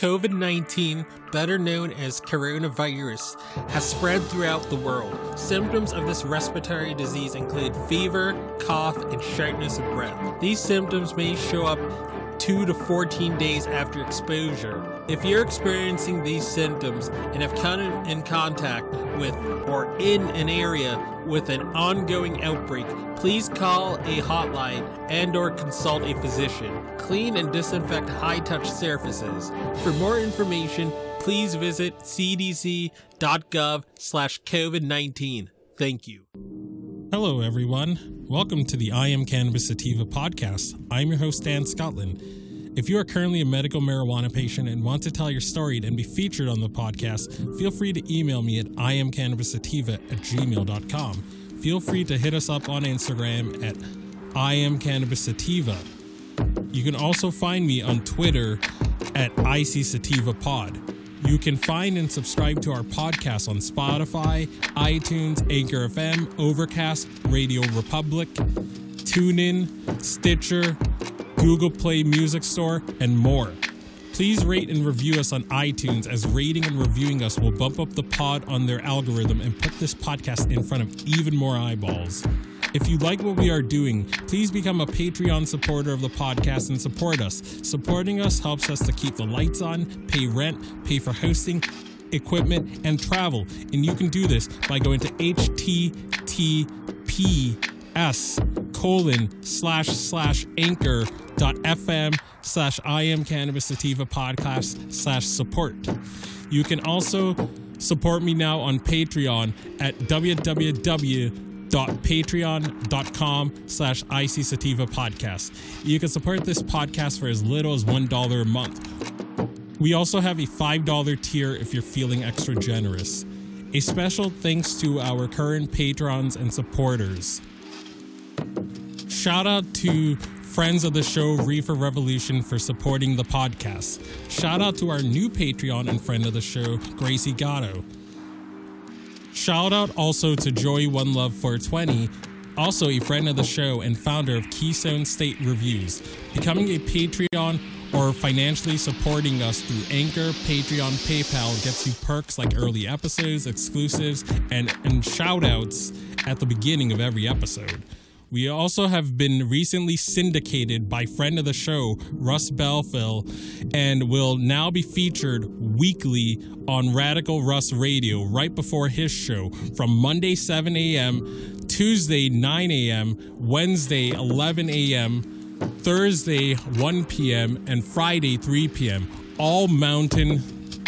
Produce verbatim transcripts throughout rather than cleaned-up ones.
COVID nineteen, better known as coronavirus, has spread throughout the world. Symptoms of this respiratory disease include fever, cough, and shortness of breath. These symptoms may show up two to fourteen days after exposure. If you're experiencing these symptoms and have come in contact with or in an area with an ongoing outbreak, please call a hotline and or consult a physician. Clean and disinfect high-touch surfaces. For more information, please visit c d c dot gov slash COVID nineteen. Thank you. Hello, everyone. Welcome to the I Am Cannabis Sativa podcast. I'm your host, Dan Scotland. If you are currently a medical marijuana patient and want to tell your story and be featured on the podcast, feel free to email me at i am cannabis sativa at gmail dot com. Feel free to hit us up on Instagram at I am cannabis sativa. You can also find me on Twitter at I C Sativa Pod. You can find and subscribe to our podcast on Spotify, iTunes, Anchor F M, Overcast, Radio Republic, TuneIn, Stitcher, Google Play Music Store, and more. Please rate and review us on iTunes, as rating and reviewing us will bump up the pod on their algorithm and put this podcast in front of even more eyeballs. If you like what we are doing, please become a Patreon supporter of the podcast and support us. Supporting us helps us to keep the lights on, pay rent, pay for hosting, equipment, and travel. And you can do this by going to https colon slash slash anchor dot fm slash I am cannabis sativa podcast slash support. You can also support me now on Patreon at www dot patreon dot com slash I C Sativa podcast. You can support this podcast for as little as one dollar a month. We also have a five dollar tier if you're feeling extra generous. A special thanks to our current patrons and supporters. Shout out to friends of the show Reefer Revolution for supporting the podcast. Shout out to our new Patreon and friend of the show, Gracie Gatto. Shout out also to Joey One Love four twenty, also a friend of the show and founder of Keystone State Reviews. Becoming a Patreon or financially supporting us through Anchor, Patreon, PayPal gets you perks like early episodes, exclusives, and, and shout outs at the beginning of every episode. We also have been recently syndicated by friend of the show, Russ Belfill, and will now be featured weekly on Radical Russ Radio right before his show from Monday seven a.m., Tuesday nine a.m., Wednesday eleven a.m., Thursday one p.m., and Friday three p.m., all mountain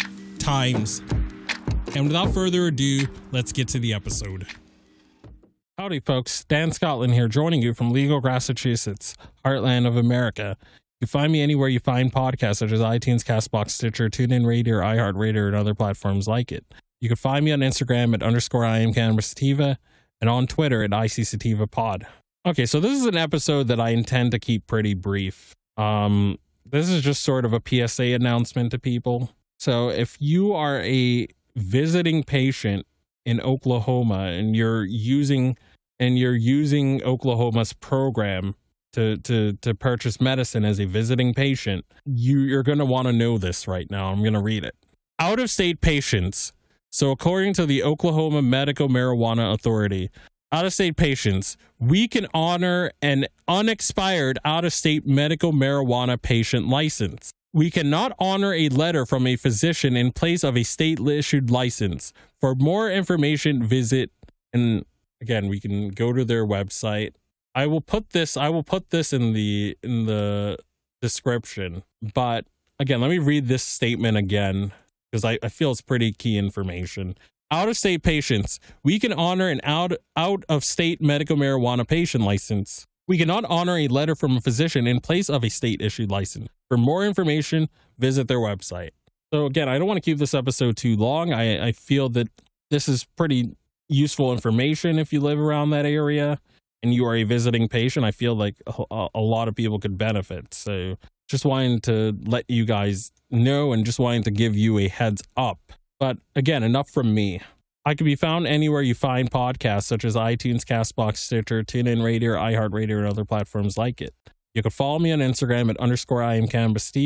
times. And without further ado, let's get to the episode. Howdy, folks. Dan Scotland here, joining you from Legal, Massachusetts, heartland of America. You can find me anywhere you find podcasts, such as iTunes, CastBox, Stitcher, TuneIn Radio, iHeartRadio, and other platforms like it. You can find me on Instagram at underscore I am cannabis sativa and on Twitter at I C Sativa Pod. Okay, so this is an episode that I intend to keep pretty brief. Um, this is just sort of a P S A announcement to people. So if you are a visiting patient in Oklahoma and you're using and you're using Oklahoma's program to to to purchase medicine as a visiting patient, you, you're going to want to know this right now. I'm going to read it. Out-of-state patients. So according to the Oklahoma Medical Marijuana Authority, out-of-state patients, we can honor an unexpired out-of-state medical marijuana patient license. We cannot honor a letter from a physician in place of a state-issued license. For more information, visit, and again, we can go to their website. I will put this, I will put this in the, in the description, but again, let me read this statement again, because I, I feel it's pretty key information. Out-of-state patients, we can honor an out, out-of-state medical marijuana patient license. We cannot honor a letter from a physician in place of a state-issued license. For more information, visit their website. So again, I don't want to keep this episode too long. I, I feel that this is pretty useful information if you live around that area and you are a visiting patient. I feel like a, a lot of people could benefit. So just wanting to let you guys know and just wanting to give you a heads up. But again, enough from me. I can be found anywhere you find podcasts, such as iTunes, CastBox, Stitcher, TuneIn Radio, iHeartRadio, and other platforms like it. You can follow me on Instagram at underscore I am cannabis sativa.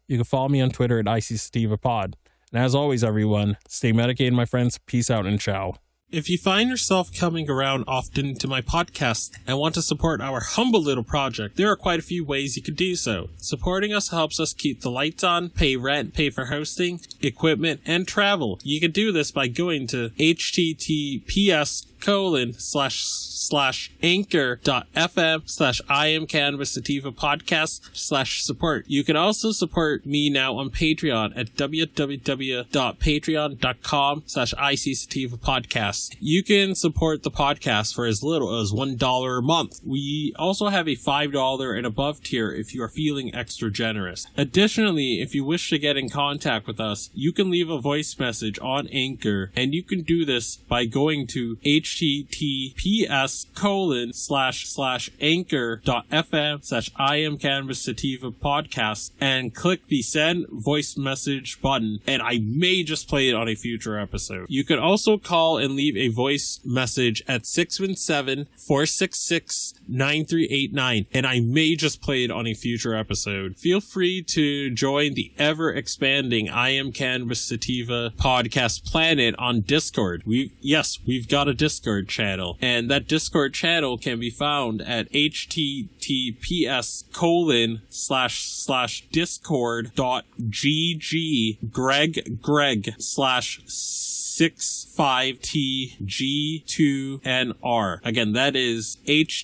You can follow me on Twitter at ICSativaPod. And as always, everyone, stay medicated, my friends. Peace out and ciao. If you find yourself coming around often to my podcast and want to support our humble little project, there are quite a few ways you could do so. Supporting us helps us keep the lights on, pay rent, pay for hosting, equipment, and travel. You can do this by going to https colon slash slash anchor dot fm slash I am Cannabis Sativa podcast slash support. You can also support me now on Patreon at www.patreon.com slash IC Sativa podcast. You can support the podcast for as little as one dollar a month. We also have a five dollars and above tier if you are feeling extra generous. Additionally, if you wish to get in contact with us, you can leave a voice message on Anchor, and you can do this by going to https colon slash slash anchor dot fm slash I am Cannabis Sativa podcast and click the send voice message button, and I may just play it on a future episode. You can also call and leave a voice message at six one seven, four six six, nine three eight nine, and I may just play it on a future episode. Feel free to join the ever expanding I Am Cannabis Sativa podcast planet on Discord. We yes, we've got a Discord channel, and that Discord channel can be found at https colon slash slash discord dot gg greg greg slash six five T G two N R. Again, that is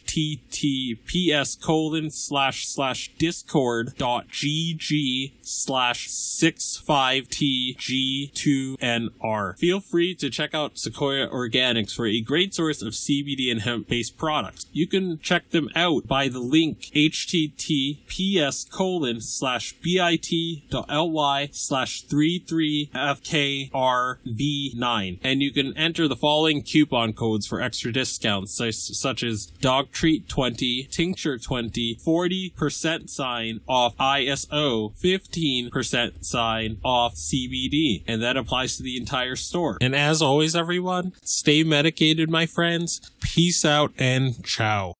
https colon slash slash discord dot gg slash six five T G two N R. Feel free to check out Sequoia Organics for a great source of C B D and hemp-based products. You can check them out by the link https colon slash bit.ly slash three three F K R V nine, and you can enter the following coupon codes for extra discounts such, such as dog treat twenty, tincture twenty, forty percent sign off I S O, fifteen percent sign off C B D, and that applies to the entire store. And as always, everyone, stay medicated, my friends. Peace out and ciao.